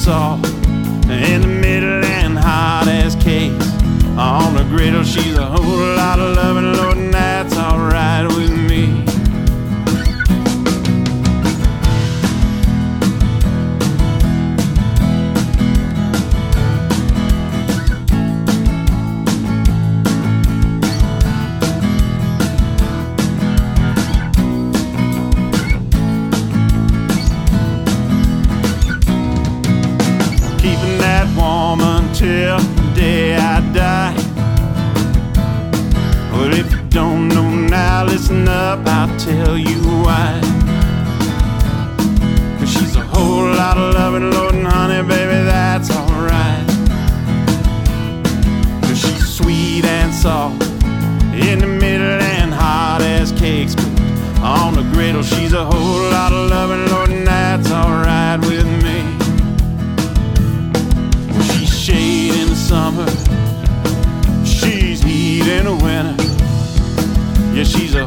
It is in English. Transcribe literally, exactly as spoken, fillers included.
soft, in the middle and hot as cakes. On the griddle, she's a whole lot of loving, Lord, and that's alright with me. Keeping that woman till the day I die. Well, if you don't know now, listen up, I'll tell you why. 'Cause she's a whole lot of loving, Lord, and honey, baby, that's alright. 'Cause she's sweet and soft, in the middle and hot as cakes. But on the griddle, she's a whole lot of loving, Lord, and that's alright with me. Shade in the summer, she's heat in the winter. Yeah, she's a